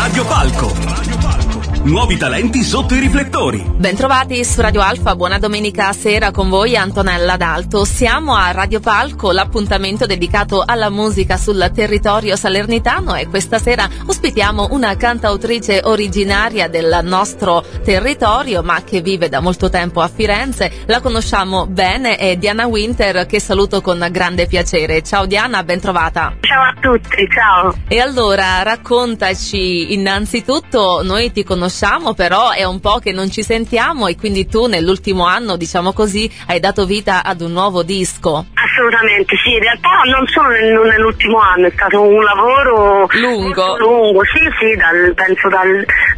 Radio Palco. Nuovi talenti sotto i riflettori. Bentrovati su Radio Alfa, buona domenica sera con voi Antonella D'Alto. Siamo a Radio Palco, l'appuntamento dedicato alla musica sul territorio salernitano, e questa sera ospitiamo una cantautrice originaria del nostro territorio ma che vive da molto tempo a Firenze. La conosciamo bene, è Diana Winter, che saluto con grande piacere. Ciao Diana, bentrovata. Ciao a tutti, ciao. E allora raccontaci innanzitutto, noi ti conosciamo però è un po' che non ci sentiamo, e quindi tu nell'ultimo anno, diciamo così, hai dato vita ad un nuovo disco. Assolutamente sì, in realtà non solo nell'ultimo anno, è stato un lavoro lungo, sì, penso da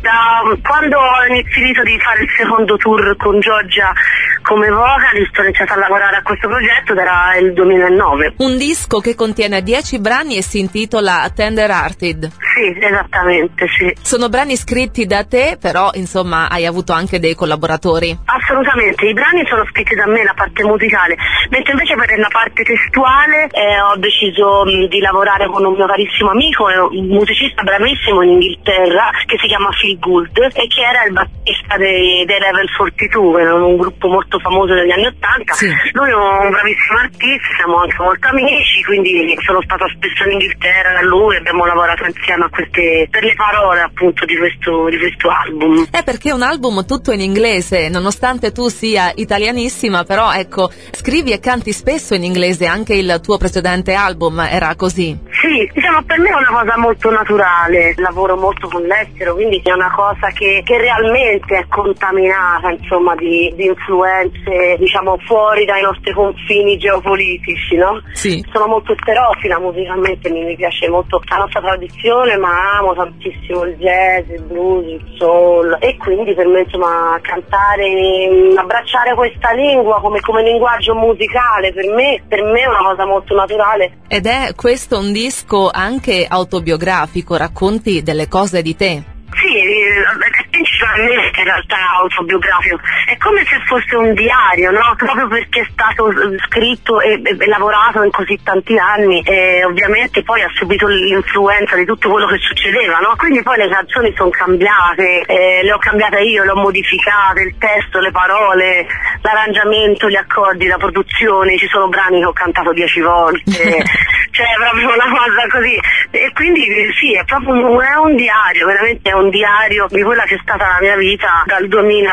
quando ho iniziato di fare il secondo tour con Giorgia come vocalist, ho iniziato a lavorare a questo progetto ed era il 2009. Un disco che contiene 10 brani e si intitola Tender Hearted. Sì, esattamente, sì. Sono brani scritti da te, però insomma hai avuto anche dei collaboratori. Assolutamente, i brani sono scritti da me, la parte musicale, mentre invece per la parte testuale ho deciso di lavorare con un mio carissimo amico, un musicista bravissimo in Inghilterra che si chiama Phil Gould e che era il bassista dei Level 42, un gruppo molto famoso degli anni '80. Sì. Lui è un bravissimo artista, siamo anche molto amici, quindi sono stata spesso in Inghilterra da lui, abbiamo lavorato insieme a per le parole appunto di questo album. Perché è un album tutto in inglese, nonostante tu sia italianissima, però ecco, scrivi e canti spesso in inglese. Anche il tuo precedente album era così. Sì, diciamo, per me è una cosa molto naturale, lavoro molto con l'estero, quindi è una cosa che realmente è contaminata, insomma, di influenze, diciamo, fuori dai nostri confini geopolitici, no? Sì. Sono molto esterofila musicalmente, mi piace molto la nostra tradizione, ma amo tantissimo il jazz, il blues, il soul, e quindi per me, insomma, cantare, abbracciare questa lingua come linguaggio musicale per me è una cosa molto naturale. Ed è questo un disco anche autobiografico, racconti delle cose di te. Sì, principalmente in realtà autobiografico, è come se fosse un diario, no? Proprio perché è stato scritto e lavorato in così tanti anni, e ovviamente poi ha subito l'influenza di tutto quello che succedeva, no? Quindi poi le canzoni sono cambiate, le ho cambiate io, le ho modificate, il testo, le parole, l'arrangiamento, gli accordi, la produzione, ci sono brani che ho cantato 10 volte, cioè è proprio una cosa così, e quindi sì, è proprio un diario, veramente è un diario di quella che è stata la mia vita dal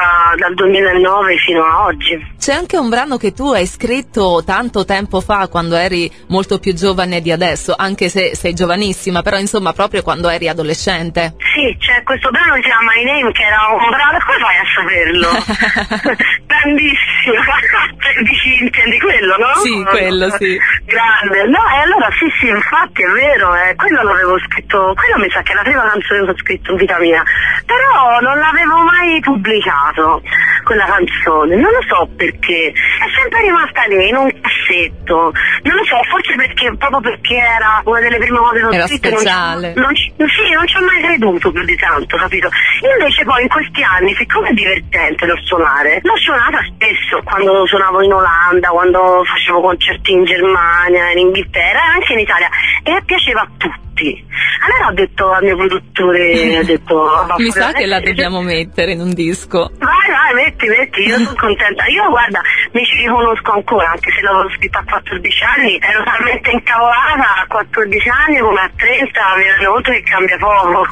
2009 fino a oggi. C'è anche un brano che tu hai scritto tanto tempo fa, quando eri molto più giovane di adesso, anche se sei giovanissima, però insomma proprio quando eri adolescente. Sì, c'è questo brano che si chiama My Name, che era un brano, come fai a saperlo? Grandissimo, intendi quello, no? Sì, quello sì. Grande, no, e allora sì, infatti è vero, quello l'avevo scritto, quello mi sa che è la prima canzone che ho scritto in vita mia, però non l'avevo mai pubblicato, quella canzone, non lo so perché, è sempre rimasta lì in un cassetto, non lo so, forse proprio perché era una delle prime cose che ho scritto. Era speciale. Non ci ho mai creduto più di tanto, capito? Invece poi in questi anni, siccome è divertente l'ho suonata spesso, quando suonavo in Olanda, quando facevo concerti in Germania, in Inghilterra e anche in Italia, e piaceva a tutti. Allora ho detto al mio produttore, mi sa che la dobbiamo mettere in un disco. Vai, metti, io sono contenta. Io guarda, mi ci riconosco ancora, anche se l'avevo scritta a 14 anni, ero talmente incavolata a 14 anni come a 30, mi rendo conto che cambia poco.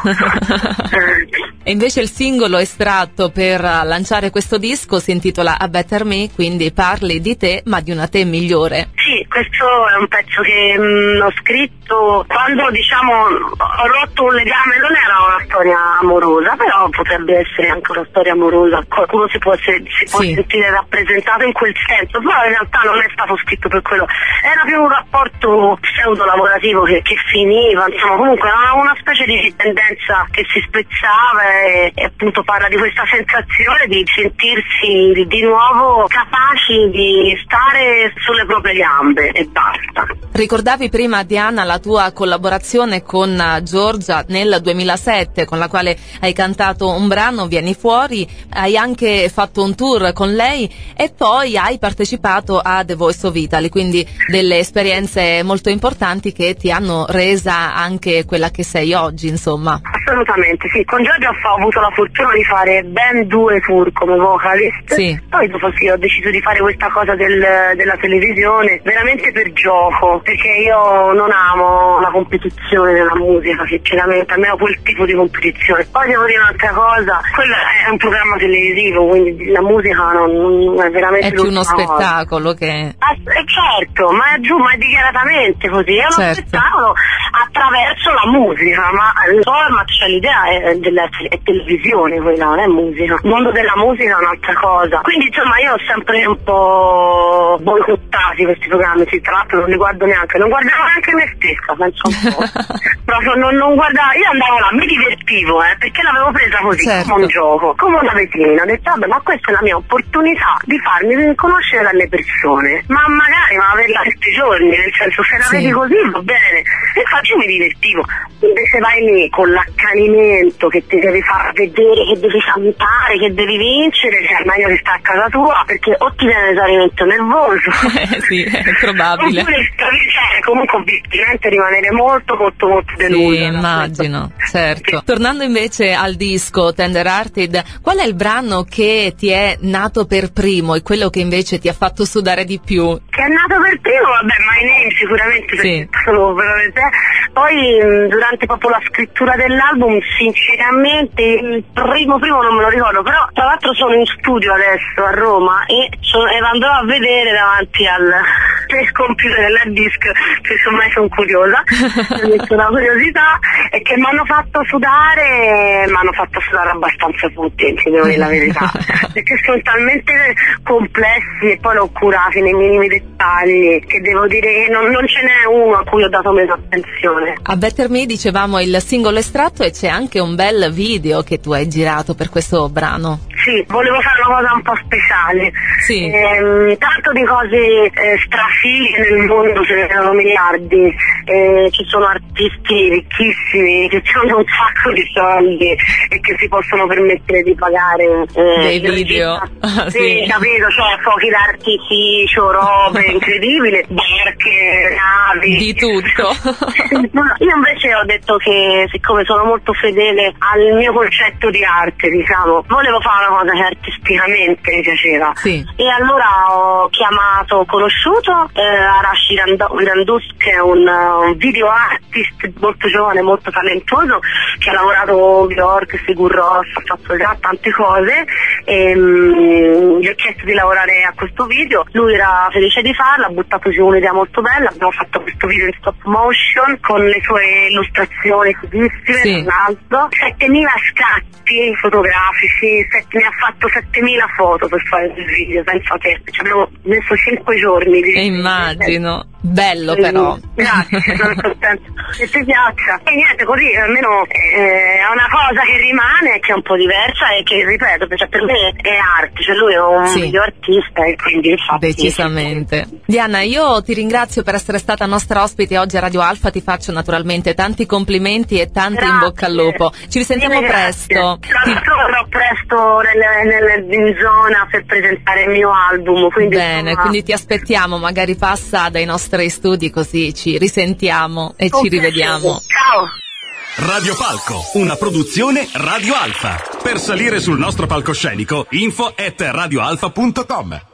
E invece il singolo estratto per lanciare questo disco si intitola A Better Me, quindi parli di te, ma di una te migliore. Sì, questo è un pezzo che ho scritto quando, diciamo, ho rotto un legame, non era una storia amorosa, però potrebbe essere anche una storia amorosa, qualcuno si può sentire rappresentato in quel senso, però in realtà non è stato scritto per quello, era più un rapporto pseudo lavorativo che finiva, insomma, comunque era una specie di dipendenza che si spezzava, e appunto parla di questa sensazione di sentirsi di nuovo capaci di stare sulle proprie gambe e basta. Ricordavi prima, Diana, la tua collaborazione con Giorgia nel 2007, con la quale hai cantato un brano, Vieni fuori, hai anche fatto un tour con lei e poi hai partecipato a The Voice of Italy, quindi delle esperienze molto importanti che ti hanno resa anche quella che sei oggi, insomma. Assolutamente, sì. Con Giorgio ho avuto la fortuna di fare ben 2 tour come vocalist. Sì. Poi dopo ho deciso di fare questa cosa della televisione veramente per gioco, perché io non amo la competizione della musica, sinceramente, almeno quel tipo di competizione. Poi devo dire un'altra cosa, quello è un programma televisivo, quindi la musica non è veramente è più uno cosa. spettacolo che... Certo, ma è dichiaratamente così, è uno spettacolo attraverso la musica, ma il format, cioè l'idea è televisione, quella non è musica. Il mondo della musica è un'altra cosa. Quindi insomma io ho sempre un po' boicottati questi programmi, sì, tra l'altro non li guardo neanche, non guardavo neanche me stessa, penso un po'. Proprio non guardavo, io andavo là, mi divertivo, perché l'avevo presa così, come un gioco, come una vetrina. Ho detto, vabbè, ma questa è la mia opportunità di farmi conoscere dalle persone, ma magari averla tutti i giorni, nel senso, se la vedi così va bene. E infatti mi divertivo. Invece vai lì con l'accanimento che ti devi far vedere, che devi cantare, che devi vincere, cioè meglio che sta a casa tua, perché o ti viene l'esaurimento nervoso. Sì, è probabile. Oppure comunque obiettivamente rimanere molto deluso. Sì, immagino, certo. Sì. Tornando invece al disco Tender Hearted, qual è il brano che ti è nato per primo e quello che invece ti ha fatto sudare di più? Che è nato per primo, vabbè, My Name sicuramente, sì. Sono veramente. Poi durante proprio la scrittura dell'album, sinceramente il primo non me lo ricordo, però tra l'altro sono in studio adesso a Roma e andrò a vedere davanti al computer dell'hard disk, perché ormai sono curiosa, ho detto una curiosità, e che mi hanno fatto sudare abbastanza tutti, devo dire la verità, perché sono talmente complessi e poi l'ho curati nei minimi dettagli che devo dire che non ce n'è uno a cui ho dato meno attenzione. A Better Me dicevamo il singolo estratto, e c'è anche un bel video che tu hai girato per questo brano. Sì, volevo fare una cosa un po' speciale. Sì. Tanto di cose strafighe nel mondo ce ne sono miliardi, ci sono artisti ricchissimi che hanno un sacco di soldi e che si possono permettere di pagare dei video. Sì, capito, cioè fuochi d'artificio, robe incredibili, barche, navi, di tutto. Io invece ho detto che, siccome sono molto fedele al mio concetto di arte, diciamo, volevo fare una cosa che artisticamente mi piaceva. Sì. E allora ho conosciuto Arashi Randus, che è un video artist molto giovane, molto talentuoso, che ha lavorato con Bjork, Sigur Rós, ha fatto già tante cose, e gli ho chiesto di lavorare a questo video, lui era felice di farlo, ha buttato giù un'idea molto bella, abbiamo fatto questo video in stop motion con le sue illustrazioni fighissime, sì. 7.000 scatti fotografici, mi ha fatto 7.000 foto per fare il video, penso che ci abbiamo messo 5 giorni di immagino. Bello però. Grazie, sono contenta che ti piaccia. E niente, così almeno è una cosa che rimane, che è un po' diversa e che, ripeto, cioè, per me è arte, cioè lui è un video artista e quindi infatti... Decisamente. Diana, io ti ringrazio per essere stata nostra ospite oggi a Radio Alfa, ti faccio naturalmente tanti complimenti e tanti in bocca al lupo. Ci risentiamo presto. Sarò presto in zona per presentare il mio album. Quindi bene, quindi ti aspettiamo, magari passa dai nostri studi, così ci risentiamo e ci rivediamo. Ciao. Radio Palco, una produzione Radio Alfa. Per salire sul nostro palcoscenico, info@radioalfa.com.